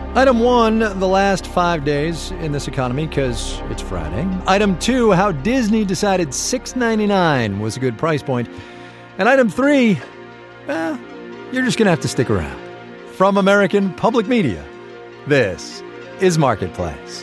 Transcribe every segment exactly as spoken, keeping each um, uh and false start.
Item one, the last five days in this economy because it's Friday. Item two, how Disney decided six ninety-nine was a good price point. And item three, well, you're just going to have to stick around. From American Public Media, this is Marketplace.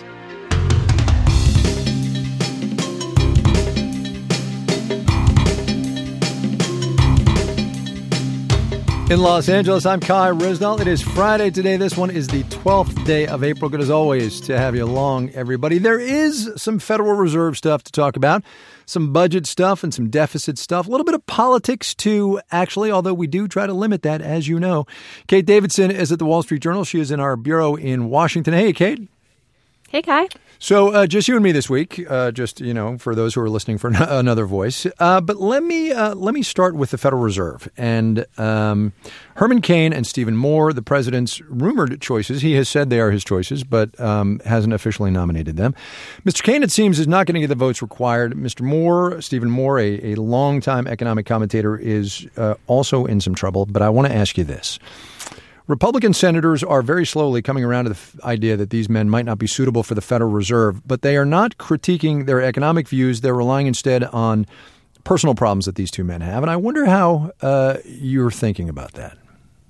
In Los Angeles, I'm Kai Ryssdal. It is Friday today. This one is the twelfth day of April. Good as always to have you along, everybody. There is some Federal Reserve stuff to talk about, some budget stuff and some deficit stuff, a little bit of politics too, actually, although we do try to limit that, as you know. Kate Davidson is at the Wall Street Journal. She is in our bureau in Washington. Hey, Kate. Hey, Kai. So uh, just you and me this week, uh, just, you know, for those who are listening for n- another voice. Uh, but let me uh, let me start with the Federal Reserve and um, Herman Cain and Stephen Moore, the president's rumored choices. He has said they are his choices, but um, hasn't officially nominated them. Mister Cain, it seems, is not going to get the votes required. Mister Moore, Stephen Moore, a, a longtime economic commentator, is uh, also in some trouble. But I want to ask you this. Republican senators are very slowly coming around to the f- idea that these men might not be suitable for the Federal Reserve, but they are not critiquing their economic views. They're relying instead on personal problems that these two men have. And I wonder how uh, you're thinking about that.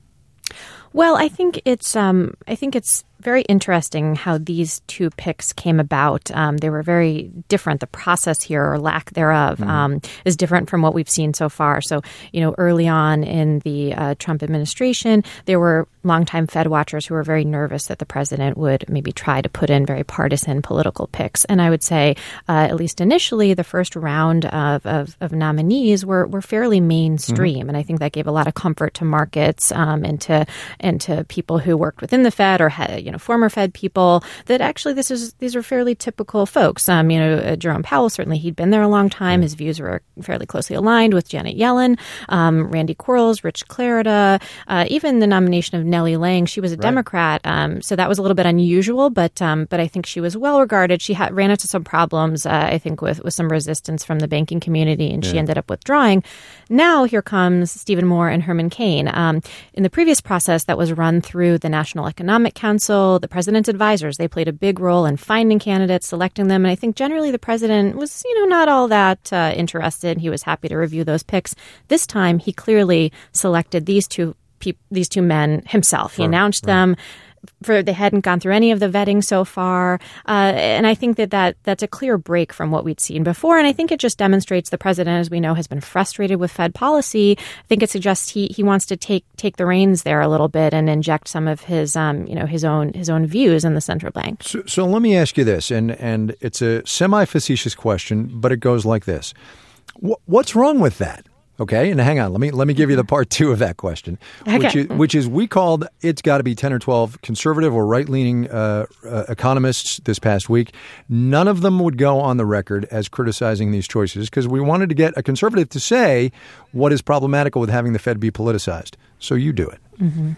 Well, I think it's um, I think it's very interesting how these two picks came about. Um, they were very different. The process here, or lack thereof, mm-hmm. um, is different from what we've seen so far. So, you know, early on in the uh, Trump administration, there were longtime Fed watchers who were very nervous that the president would maybe try to put in very partisan political picks. And I would say, uh, at least initially, the first round of, of, of nominees were, were fairly mainstream. Mm-hmm. And I think that gave a lot of comfort to markets um, and to and to people who worked within the Fed or had, you know, former Fed people, that actually this is these are fairly typical folks. Um, you know, uh, Jerome Powell, certainly he'd been there a long time. His views were fairly closely aligned with Janet Yellen, um, Randy Quarles, Rich Clarida, uh, even the nomination of Nellie Lang. She was a right. Democrat, um, so that was a little bit unusual, but um, but I think she was well regarded. She had, ran into some problems, uh, I think, with, with some resistance from the banking community, and yeah. she ended up withdrawing. Now here comes Stephen Moore and Herman Cain. Um, in the previous process that was run through the National Economic Council, the president's advisors, they played a big role in finding candidates, selecting them. And I think generally the president was, you know, not all that uh, interested. He was happy to review those picks. This time, he clearly selected these two pe- these two men himself. He sure. announced right. them. For they hadn't gone through any of the vetting so far. Uh, and I think that, that that's a clear break from what we'd seen before. And I think it just demonstrates the president, as we know, has been frustrated with Fed policy. I think it suggests he he wants to take take the reins there a little bit and inject some of his um you know his own his own views in the central bank. So, so let me ask you this, and and it's a semi-facetious question, but it goes like this: w- What's wrong with that? Okay, and hang on, let me let me give you the part two of that question, okay. which is which is we called it's got to be ten or twelve conservative or right-leaning uh, uh, economists this past week. None of them would go on the record as criticizing these choices because we wanted to get a conservative to say what is problematical with having the Fed be politicized. So you do it. Mm-hmm.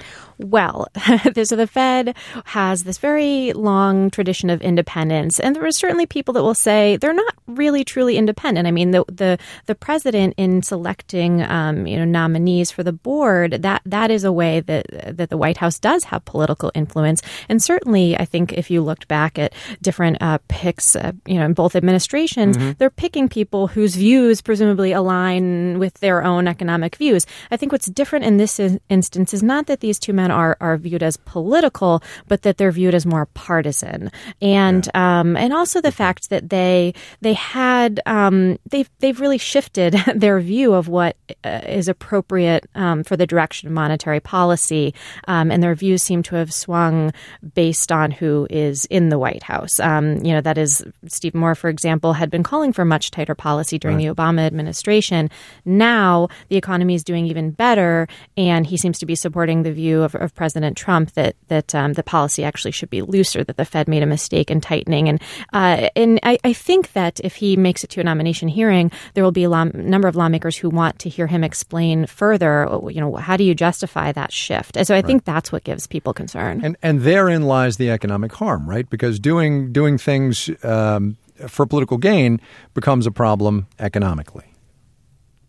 Well, so the Fed has this very long tradition of independence, and there are certainly people that will say they're not really truly independent. I mean, the the, the president in selecting um, you know nominees for the board, that that is a way that that the White House does have political influence. And certainly, I think if you looked back at different uh, picks, uh, you know, in both administrations, mm-hmm. they're picking people whose views presumably align with their own economic views. I think what's different in this in- instance is not that these two men Are, are viewed as political, but that they're viewed as more partisan, and yeah. um, and also the fact that they they had um, they've they've really shifted their view of what uh, is appropriate um, for the direction of monetary policy, um, and their views seem to have swung based on who is in the White House. Um, you know, that is, Steve Moore, for example, had been calling for much tighter policy during right. the Obama administration. Now the economy is doing even better, and he seems to be supporting the view of, of President Trump that that um, the policy actually should be looser, that the Fed made a mistake in tightening. And uh, and I, I think that if he makes it to a nomination hearing, there will be a law, number of lawmakers who want to hear him explain further, you know, how do you justify that shift? And so I right. think that's what gives people concern. And and therein lies the economic harm, right? Because doing doing things um, for political gain becomes a problem economically.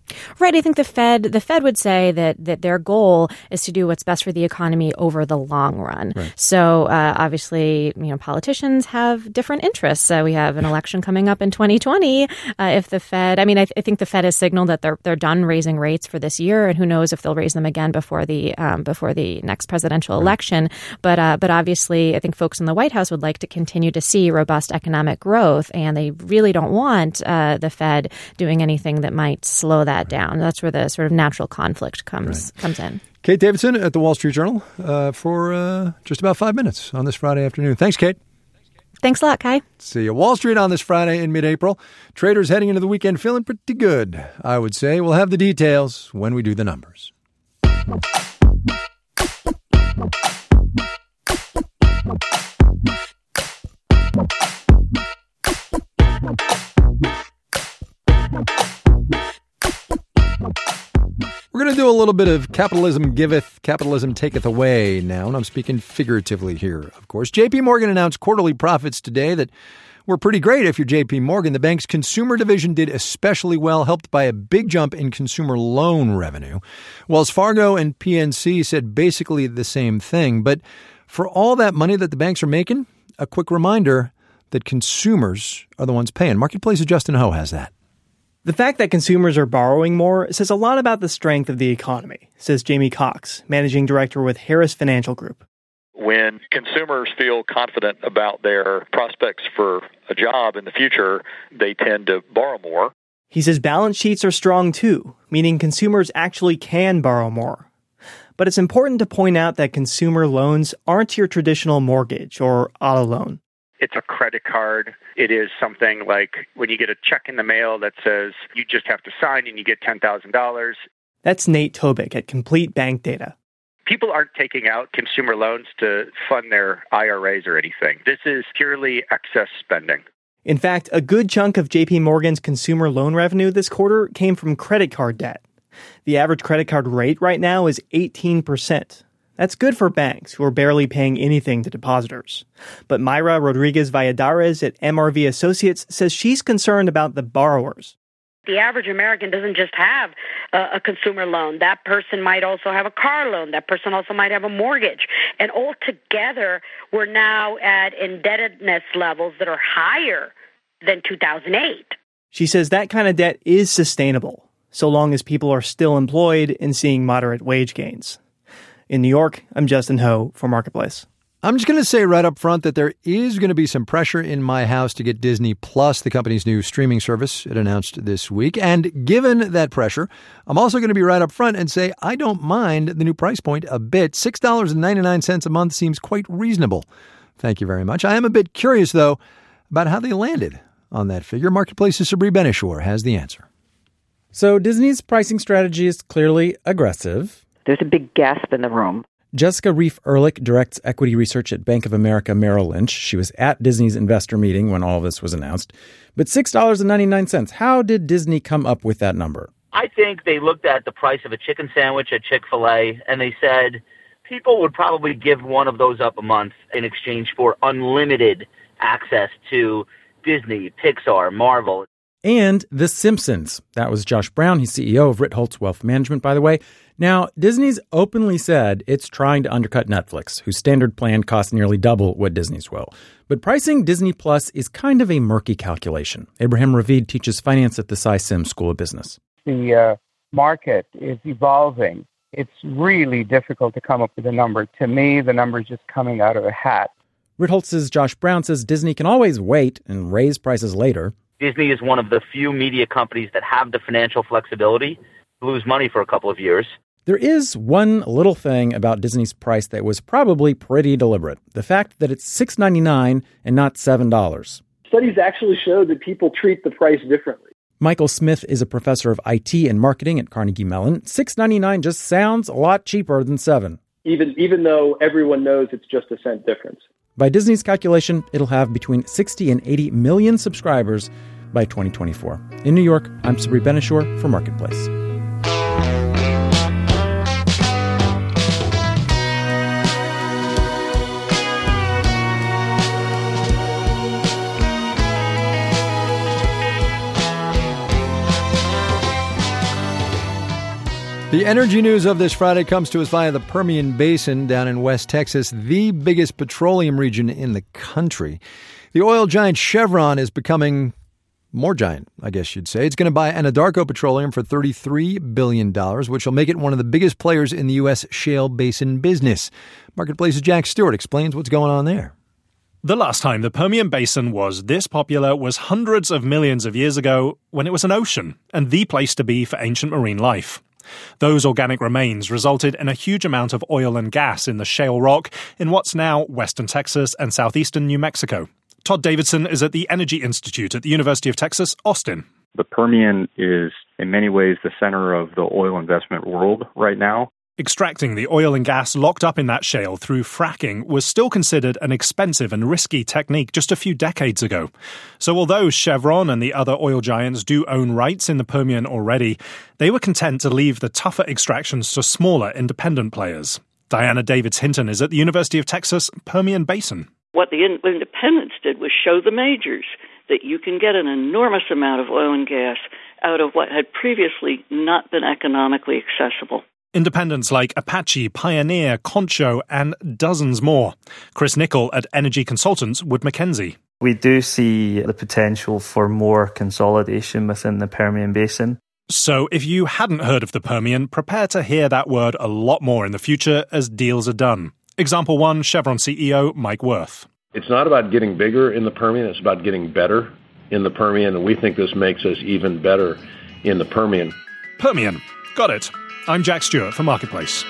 Right. I think the Fed the Fed would say that that their goal is to do what's best for the economy over the long run. Right. So uh, obviously, you know, politicians have different interests. Uh, we have an election coming up in twenty twenty. Uh, if the Fed, I mean, I, th- I think the Fed has signaled that they're they're done raising rates for this year, and who knows if they'll raise them again before the um, before the next presidential right. election. But uh, but obviously, I think folks in the White House would like to continue to see robust economic growth, and they really don't want uh, the Fed doing anything that might slow that down. That's where the sort of natural conflict comes right. comes in. Kate Davidson at the Wall Street Journal uh, for uh, just about five minutes on this Friday afternoon. Thanks, Kate. Thanks a lot, Kai. See you. Wall Street on this Friday in mid-April. Traders heading into the weekend feeling pretty good, I would say. We'll have the details when we do the numbers. We're going to do a little bit of capitalism giveth, capitalism taketh away now, and I'm speaking figuratively here, of course. J P. Morgan announced quarterly profits today that were pretty great if you're J P. Morgan. The bank's consumer division did especially well, helped by a big jump in consumer loan revenue. Wells Fargo and P N C said basically the same thing. But for all that money that the banks are making, a quick reminder that consumers are the ones paying. Marketplace's Justin Ho has that. The fact that consumers are borrowing more says a lot about the strength of the economy, says Jamie Cox, managing director with Harris Financial Group. When consumers feel confident about their prospects for a job in the future, they tend to borrow more. He says balance sheets are strong too, meaning consumers actually can borrow more. But it's important to point out that consumer loans aren't your traditional mortgage or auto loan. It's a credit card. It is something like when you get a check in the mail that says you just have to sign and you get ten thousand dollars. That's Nate Tobik at Complete Bank Data. People aren't taking out consumer loans to fund their I R As or anything. This is purely excess spending. In fact, a good chunk of J P. Morgan's consumer loan revenue this quarter came from credit card debt. The average credit card rate right now is eighteen percent. That's good for banks, who are barely paying anything to depositors. But Mayra Rodriguez-Valladares at M R V Associates says she's concerned about the borrowers. The average American doesn't just have a, a consumer loan. That person might also have a car loan. That person also might have a mortgage. And altogether, we're now at indebtedness levels that are higher than two thousand eight. She says that kind of debt is sustainable, so long as people are still employed and seeing moderate wage gains. In New York, I'm Justin Ho for Marketplace. I'm just going to say right up front that there is going to be some pressure in my house to get Disney Plus, the company's new streaming service it announced this week. And given that pressure, I'm also going to be right up front and say I don't mind the new price point a bit. six dollars and ninety-nine cents a month seems quite reasonable. Thank you very much. I am a bit curious, though, about how they landed on that figure. Marketplace's Sabri Benishore has the answer. So Disney's pricing strategy is clearly aggressive. There's a big gasp in the room. Jessica Reif-Ehrlich directs equity research at Bank of America Merrill Lynch. She was at Disney's investor meeting when all of this was announced. But six dollars and ninety-nine cents, how did Disney come up with that number? I think they looked at the price of a chicken sandwich at Chick-fil-A, and they said people would probably give one of those up a month in exchange for unlimited access to Disney, Pixar, Marvel. And The Simpsons. That was Josh Brown. He's C E O of Ritholtz Wealth Management, by the way. Now, Disney's openly said it's trying to undercut Netflix, whose standard plan costs nearly double what Disney's will. But pricing Disney Plus is kind of a murky calculation. Abraham Ravid teaches finance at the SciSim School of Business. The uh, market is evolving. It's really difficult to come up with a number. To me, the number is just coming out of a hat. Ritholtz's Josh Brown says Disney can always wait and raise prices later. Disney is one of the few media companies that have the financial flexibility to lose money for a couple of years. There is one little thing about Disney's price that was probably pretty deliberate. The fact that it's six dollars and ninety-nine cents and not seven dollars. Studies actually show that people treat the price differently. Michael Smith is a professor of I T and marketing at Carnegie Mellon. six dollars and ninety-nine cents just sounds a lot cheaper than seven dollars. Even, even though everyone knows it's just a cent difference. By Disney's calculation, it'll have between sixty and eighty million subscribers by twenty twenty-four. In New York, I'm Sabri Benishore for Marketplace. The energy news of this Friday comes to us via the Permian Basin down in West Texas, the biggest petroleum region in the country. The oil giant Chevron is becoming more giant, I guess you'd say. It's going to buy Anadarko Petroleum for thirty-three billion dollars, which will make it one of the biggest players in the U S shale basin business. Marketplace's Jack Stewart explains what's going on there. The last time the Permian Basin was this popular was hundreds of millions of years ago when it was an ocean and the place to be for ancient marine life. Those organic remains resulted in a huge amount of oil and gas in the shale rock in what's now western Texas and southeastern New Mexico. Todd Davidson is at the Energy Institute at the University of Texas, Austin. The Permian is in many ways the center of the oil investment world right now. Extracting the oil and gas locked up in that shale through fracking was still considered an expensive and risky technique just a few decades ago. So although Chevron and the other oil giants do own rights in the Permian already, they were content to leave the tougher extractions to smaller independent players. Diana Davids-Hinton is at the University of Texas Permian Basin. What the independents did was show the majors that you can get an enormous amount of oil and gas out of what had previously not been economically accessible. Independents like Apache, Pioneer, Concho, and dozens more. Chris Nickel at Energy Consultants, Wood Mackenzie. We do see the potential for more consolidation within the Permian Basin. So if you hadn't heard of the Permian, prepare to hear that word a lot more in the future as deals are done. Example one, Chevron C E O Mike Wirth. It's not about getting bigger in the Permian, it's about getting better in the Permian, and we think this makes us even better in the Permian. Permian. Got it. I'm Jack Stewart for Marketplace.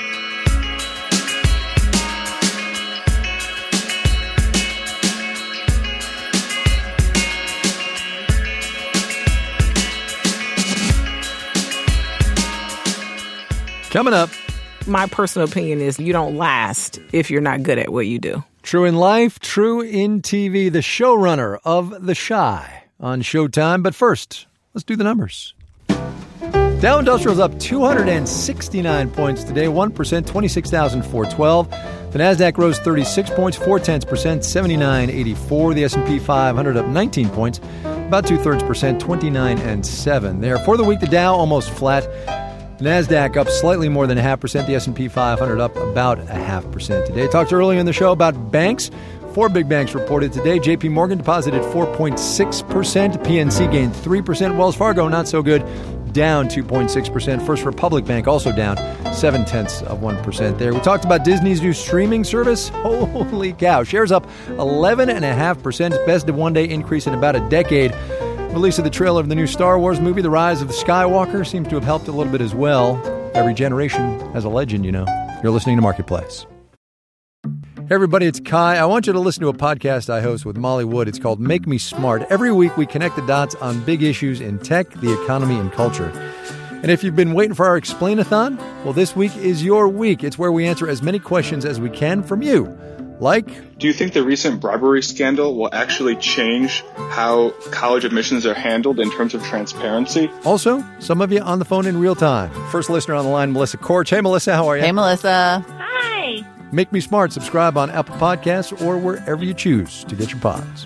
Coming up. My personal opinion is you don't last if you're not good at what you do. True in life, true in T V. The showrunner of The Chi on Showtime. But first, let's do the numbers. Dow Industrial's up two hundred sixty-nine points today, one percent, twenty-six thousand four hundred twelve. The Nasdaq rose thirty-six points, four tenths percent, seventy-nine eighty-four. The S and P five hundred up nineteen points, about two-thirds percent, twenty-nine and seven. There for the week, the Dow almost flat. The Nasdaq up slightly more than a half percent. The S and P five hundred up about a half percent today. Talked earlier in the show about banks. Four big banks reported today. J P Morgan deposited four point six percent. P N C gained three percent. Wells Fargo, not so good, down two point six percent. First Republic Bank also down seven tenths of one percent there. We talked about Disney's new streaming service. Holy cow. Shares up eleven point five percent. Best of one day increase in about a decade. Release of the trailer of the new Star Wars movie, The Rise of the Skywalker, seems to have helped a little bit as well. Every generation has a legend, you know. You're listening to Marketplace. Hey everybody, it's Kai. I want you to listen to a podcast I host with Molly Wood. It's called Make Me Smart. Every week we connect the dots on big issues in tech, the economy, and culture. And if you've been waiting for our Explain-a-thon, well, this week is your week. It's where we answer as many questions as we can from you. Like, do you think the recent bribery scandal will actually change how college admissions are handled in terms of transparency? Also, some of you on the phone in real time. First listener on the line, Melissa Korch. Hey, Melissa, how are you? Hey, Melissa. Hi. Make Me Smart. Subscribe on Apple Podcasts or wherever you choose to get your pods.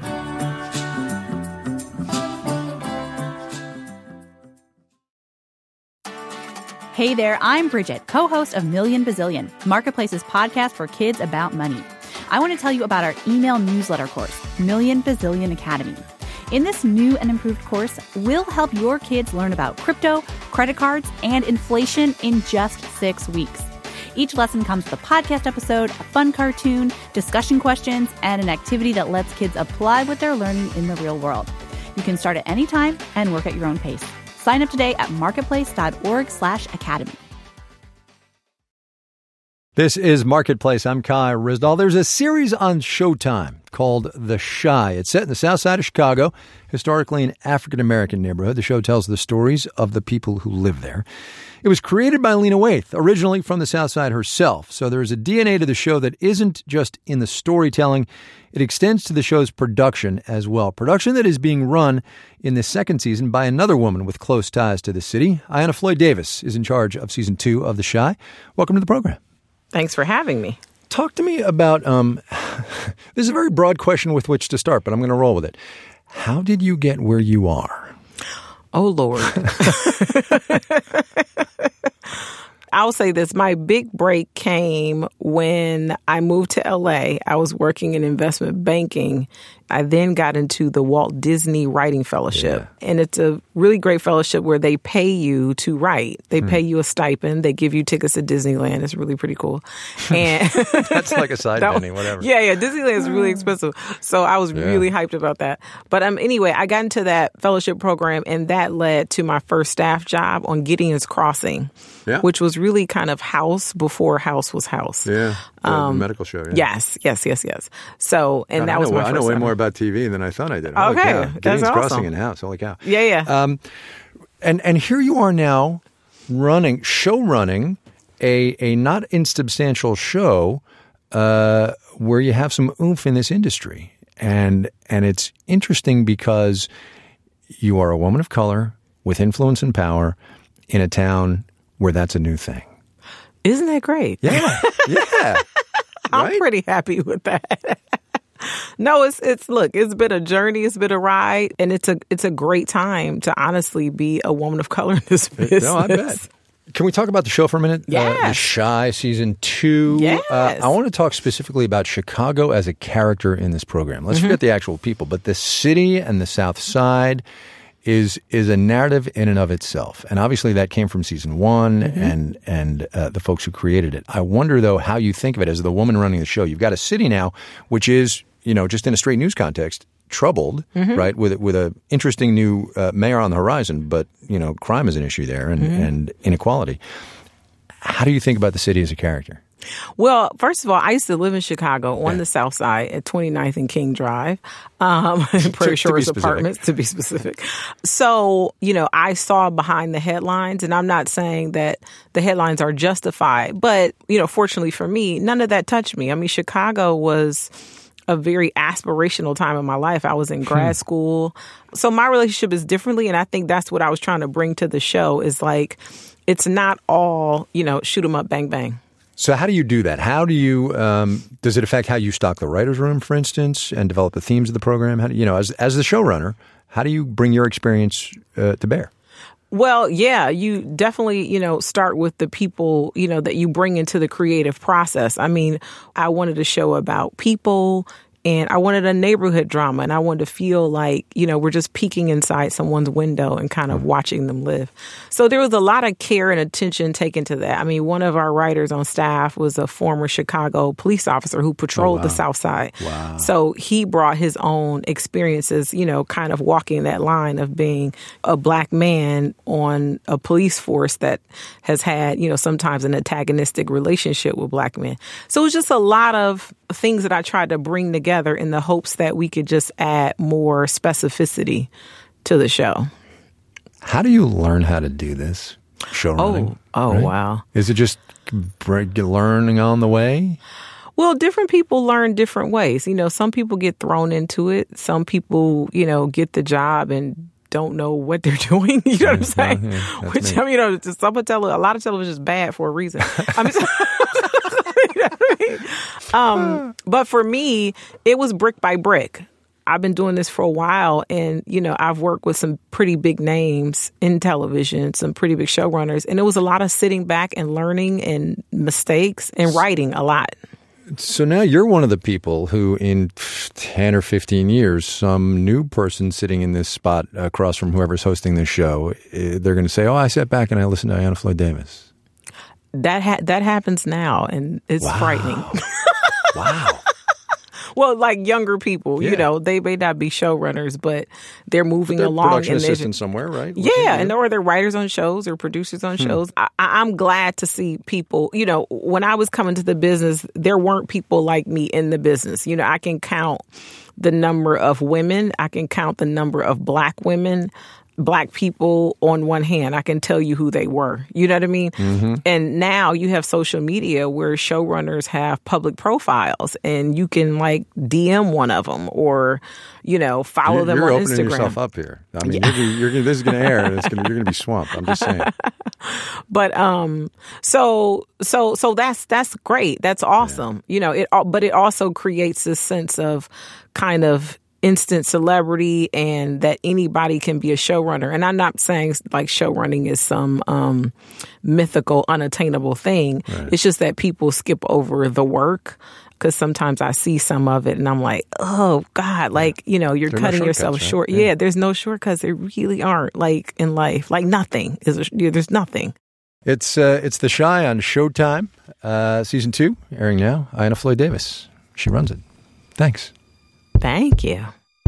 Hey there, I'm Bridget, co-host of Million Bazillion, Marketplace's podcast for kids about money. I want to tell you about our email newsletter course, Million Bazillion Academy. In this new and improved course, we'll help your kids learn about crypto, credit cards, and inflation in just six weeks. Each lesson comes with a podcast episode, a fun cartoon, discussion questions, and an activity that lets kids apply what they're learning in the real world. You can start at any time and work at your own pace. Sign up today at marketplace.org slash academy. This is Marketplace. I'm Kai Ryssdal. There's a series on Showtime called The Chi. It's set in the south side of Chicago, historically an African-American neighborhood. The show tells the stories of the people who live there. It was created by Lena Waithe, originally from the South Side herself. So there's a D N A to the show that isn't just in the storytelling. It extends to the show's production as well. Production that is being run in the second season by another woman with close ties to the city. Ayanna Floyd Davis is in charge of season two of The Chi. Welcome to the program. Thanks for having me. Talk to me about, um, this is a very broad question with which to start, but I'm going to roll with it. How did you get where you are? Oh, Lord. I'll say this. My big break came when I moved to L A. I was working in investment banking. I then got into the Walt Disney Writing Fellowship. Yeah. And it's a really great fellowship where they pay you to write. They hmm. pay you a stipend. They give you tickets to Disneyland. It's really pretty cool. And that's like a side penny, whatever. Yeah, yeah. Disneyland is really expensive. So I was yeah. really hyped about that. But um, anyway, I got into that fellowship program, and that led to my first staff job on Gideon's Crossing, yeah. which was really kind of House before House was House. Yeah, the, um, the medical show. Yeah. Yes, yes, yes, yes. So, and God, that I was know, my I first know way time. more about T V than I thought I did. Holy okay, cow. Gideon's that's Crossing awesome. in House. Holy cow. Yeah, yeah. Um, and and here you are now, running show running a a not insubstantial show uh, where you have some oomph in this industry, and and it's interesting because you are a woman of color with influence and power in a town where that's a new thing. Isn't that great? Yeah, yeah. I'm right? pretty happy with that. No, it's it's look, it's been a journey, it's been a ride, and it's a it's a great time to honestly be a woman of color in this business. No, I bet. Can we talk about the show for a minute? Yes. Uh, The Chi season two. Yes. Uh, I want to talk specifically about Chicago as a character in this program. Let's mm-hmm. forget the actual people, but the city and the South Side is is a narrative in and of itself. And obviously that came from season one mm-hmm. and and uh, the folks who created it. I wonder, though, how you think of it as the woman running the show. You've got a city now, which is, you know, just in a straight news context, troubled, mm-hmm. right, with with a interesting new uh, mayor on the horizon. But, you know, crime is an issue there and, mm-hmm. and inequality. How do you think about the city as a character? Well, first of all, I used to live in Chicago on yeah. the South Side at twenty-ninth and King Drive, um, in Prairie Shores Apartments, to be specific. So, you know, I saw behind the headlines, and I'm not saying that the headlines are justified, but, you know, fortunately for me, none of that touched me. I mean, Chicago was a very aspirational time in my life. I was in grad hmm. school. So my relationship is differently, and I think that's what I was trying to bring to the show is like, it's not all, you know, shoot 'em up, bang, bang. So how do you do that? How do you, um, does it affect how you stock the writer's room, for instance, and develop the themes of the program? How do you know, as as the showrunner, how do you bring your experience uh, to bear? Well, yeah, you definitely, you know, start with the people, you know, that you bring into the creative process. I mean, I wanted a show about people, and I wanted a neighborhood drama, and I wanted to feel like, you know, we're just peeking inside someone's window and kind of watching them live. So there was a lot of care and attention taken to that. I mean, one of our writers on staff was a former Chicago police officer who patrolled oh, wow. the South Side. Wow. So he brought his own experiences, you know, kind of walking that line of being a black man on a police force that has had, you know, sometimes an antagonistic relationship with black men. So it was just a lot of things that I tried to bring together in the hopes that we could just add more specificity to the show. How do you learn how to do this show running? Oh, oh right? wow. Is it just learning on the way? Well, different people learn different ways. You know, some people get thrown into it. Some people, you know, get the job and don't know what they're doing. You know what I'm saying? Yeah, yeah, Which, me. I mean, you know, some tele- a lot of television is bad for a reason. I mean, you know what I mean? Um, but for me, it was brick by brick. I've been doing this for a while, and, you know, I've worked with some pretty big names in television, some pretty big showrunners, and it was a lot of sitting back and learning and mistakes and writing a lot. So now you're one of the people who in ten or fifteen years, some new person sitting in this spot across from whoever's hosting this show, they're going to say, oh, I sat back and I listened to Ayanna Floyd Davis. That ha- that happens now, and it's wow. frightening. Wow. Well, like younger people, yeah. you know, they may not be showrunners, but they're moving they're along. Production and assistants somewhere, right? Yeah, and or they're writers on shows or producers on hmm. shows. I, I'm glad to see people, you know, when I was coming to the business, there weren't people like me in the business. You know, I can count the number of women. I can count the number of black women. Black people on one hand, I can tell you who they were. You know what I mean? Mm-hmm. And now you have social media where showrunners have public profiles, and you can like D M one of them or, you know, follow you're, them you're on Instagram. You're opening yourself up here. I mean, yeah. you're, you're, this is going to air, and it's gonna, you're going to be swamped. I'm just saying. But um, so so so that's that's great. That's awesome. Yeah. You know, it. But it also creates this sense of kind of instant celebrity and that anybody can be a showrunner. And I'm not saying like showrunning is some um, mythical, unattainable thing. Right. It's just that people skip over the work. Because sometimes I see some of it and I'm like, oh, God, like, you know, you're cutting no yourself short. Right? Yeah. yeah, there's no shortcuts. There really aren't, like, in life. Like, nothing. is a, yeah, There's nothing. It's uh, it's The Chi on Showtime, uh, season two, airing now. Ayanna Floyd Davis. She runs it. Thanks. Thank you.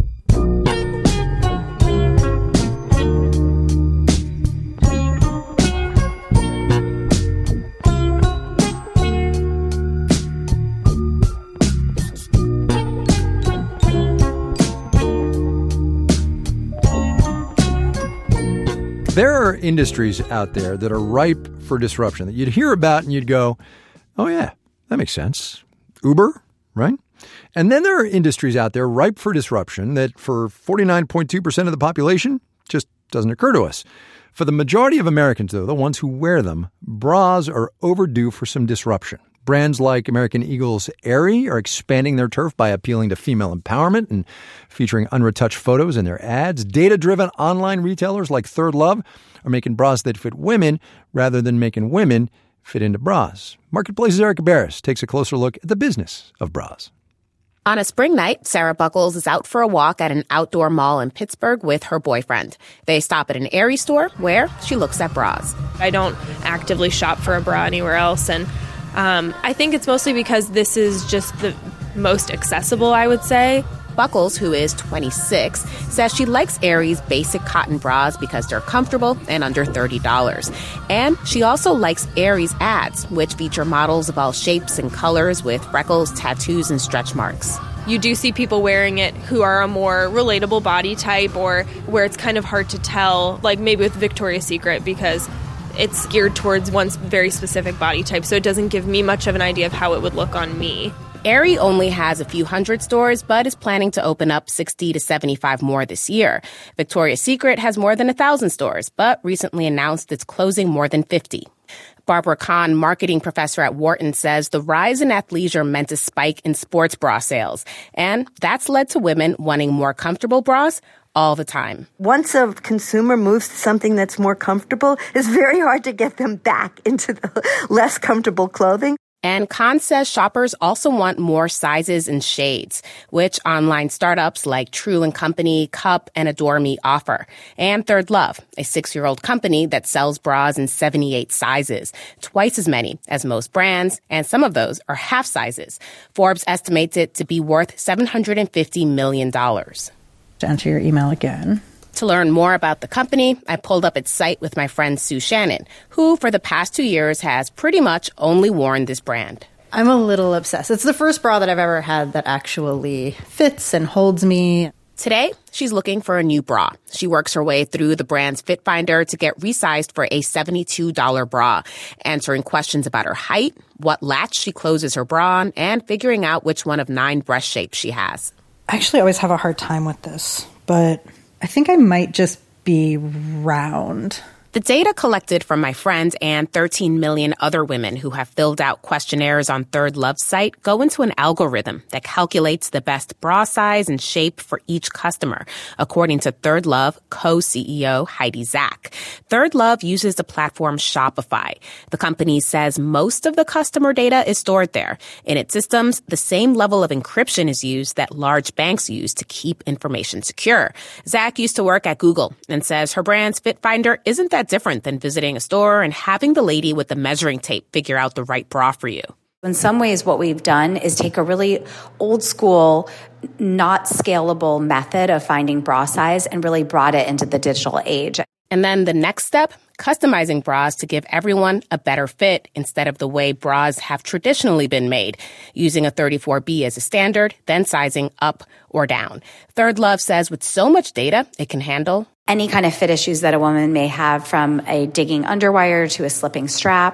There are industries out there that are ripe for disruption that you'd hear about and you'd go, oh, yeah, that makes sense. Uber, right? And then there are industries out there ripe for disruption that for forty-nine point two percent of the population just doesn't occur to us. For the majority of Americans, though, the ones who wear them, bras are overdue for some disruption. Brands like American Eagle's Aerie are expanding their turf by appealing to female empowerment and featuring unretouched photos in their ads. Data-driven online retailers like Third Love are making bras that fit women rather than making women fit into bras. Marketplace's Erica Barris takes a closer look at the business of bras. On a spring night, Sarah Buckles is out for a walk at an outdoor mall in Pittsburgh with her boyfriend. They stop at an Aerie store where she looks at bras. I don't actively shop for a bra anywhere else, and Um, I think it's mostly because this is just the most accessible, I would say. Buckles, who is twenty-six, says she likes Aerie's basic cotton bras because they're comfortable and under thirty dollars. And she also likes Aerie's ads, which feature models of all shapes and colors with freckles, tattoos, and stretch marks. You do see people wearing it who are a more relatable body type or where it's kind of hard to tell, like maybe with Victoria's Secret, because it's geared towards one very specific body type, so it doesn't give me much of an idea of how it would look on me. Aerie only has a few hundred stores, but is planning to open up sixty to seventy-five more this year. Victoria's Secret has more than one thousand stores, but recently announced it's closing more than fifty. Barbara Kahn, marketing professor at Wharton, says the rise in athleisure meant a spike in sports bra sales, and that's led to women wanting more comfortable bras all the time. Once a consumer moves to something that's more comfortable, it's very hard to get them back into the less comfortable clothing. And Khan says shoppers also want more sizes and shades, which online startups like True and Company, Cup, and Adore Me offer. And Third Love, a six-year-old company that sells bras in seventy-eight sizes, twice as many as most brands, and some of those are half sizes. Forbes estimates it to be worth seven hundred fifty million dollars. To enter your email again. To learn more about the company, I pulled up its site with my friend Sue Shannon, who for the past two years has pretty much only worn this brand. I'm a little obsessed. It's the first bra that I've ever had that actually fits and holds me. Today, she's looking for a new bra. She works her way through the brand's Fit Finder to get resized for a seventy-two dollars bra, answering questions about her height, what latch she closes her bra on, and figuring out which one of nine breast shapes she has. I actually always have a hard time with this, but I think I might just be round. The data collected from my friend and thirteen million other women who have filled out questionnaires on Third Love's site go into an algorithm that calculates the best bra size and shape for each customer, according to Third Love co-C E O Heidi Zak. Third Love uses the platform Shopify. The company says most of the customer data is stored there. In its systems, the same level of encryption is used that large banks use to keep information secure. Zak used to work at Google and says her brand's Fit Finder isn't that different than visiting a store and having the lady with the measuring tape figure out the right bra for you. In some ways, what we've done is take a really old school, not scalable method of finding bra size and really brought it into the digital age. And then the next step, customizing bras to give everyone a better fit instead of the way bras have traditionally been made, using a thirty-four B as a standard, then sizing up or down. Third Love says with so much data, it can handle any kind of fit issues that a woman may have, from a digging underwire to a slipping strap.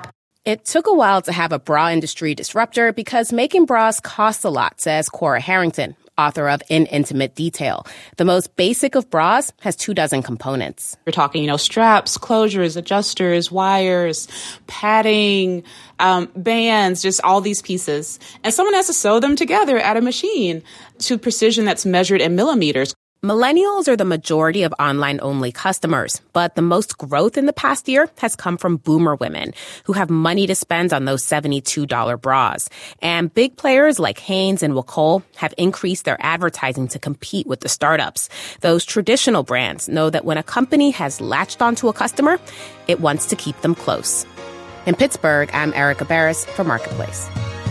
It took a while to have a bra industry disruptor because making bras costs a lot, says Cora Harrington, author of In Intimate Detail. The most basic of bras has two dozen components. We're talking, you know, straps, closures, adjusters, wires, padding, um, bands, just all these pieces. And someone has to sew them together at a machine to precision that's measured in millimeters. Millennials are the majority of online-only customers, but the most growth in the past year has come from boomer women who have money to spend on those seventy-two dollars bras. And big players like Hanes and Wacoal have increased their advertising to compete with the startups. Those traditional brands know that when a company has latched onto a customer, it wants to keep them close. In Pittsburgh, I'm Erica Barris for Marketplace.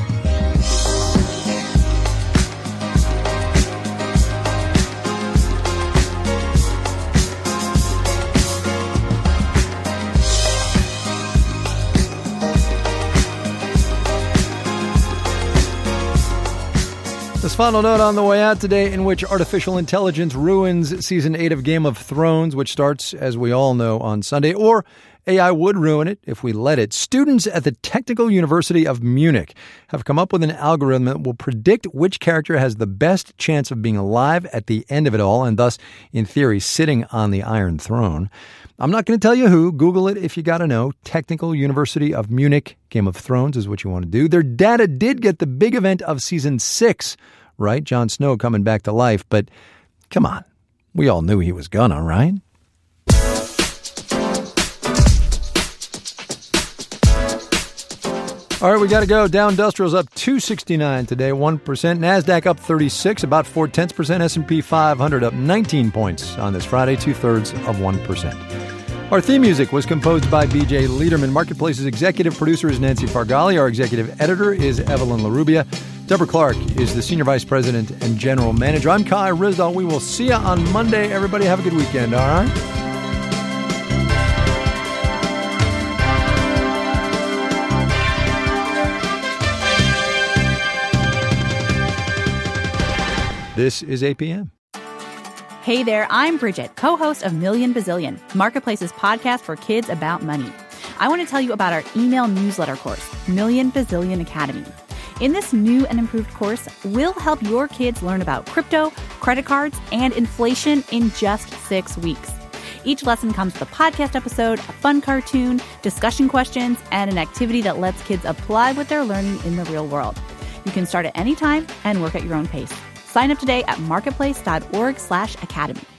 This final note on the way out today, in which artificial intelligence ruins season eight of Game of Thrones, which starts, as we all know, on Sunday, or A I would ruin it if we let it. Students at the Technical University of Munich have come up with an algorithm that will predict which character has the best chance of being alive at the end of it all, and thus, in theory, sitting on the Iron Throne. I'm not going to tell you who. Google it if you got to know. Technical University of Munich. Game of Thrones is what you want to do. Their data did get the big event of season six right. Jon Snow coming back to life. But come on. We all knew he was gonna, right? All right, we got to go. Dow Industrial's up two sixty-nine today, one percent. NASDAQ up thirty-six, about four-tenths percent. S and P five hundred up nineteen points on this Friday, two-thirds of one percent. Our theme music was composed by B J Liederman. Marketplace's executive producer is Nancy Fargali. Our executive editor is Evelyn LaRubia. Deborah Clark is the senior vice president and general manager. I'm Kai Ryssdal. We will see you on Monday. Everybody have a good weekend, all right? This is A P M. Hey there, I'm Bridget, co-host of Million Bazillion, Marketplace's podcast for kids about money. I want to tell you about our email newsletter course, Million Bazillion Academy. In this new and improved course, we'll help your kids learn about crypto, credit cards, and inflation in just six weeks. Each lesson comes with a podcast episode, a fun cartoon, discussion questions, and an activity that lets kids apply what they're learning in the real world. You can start at any time and work at your own pace. Sign up today at marketplace.org slash academy.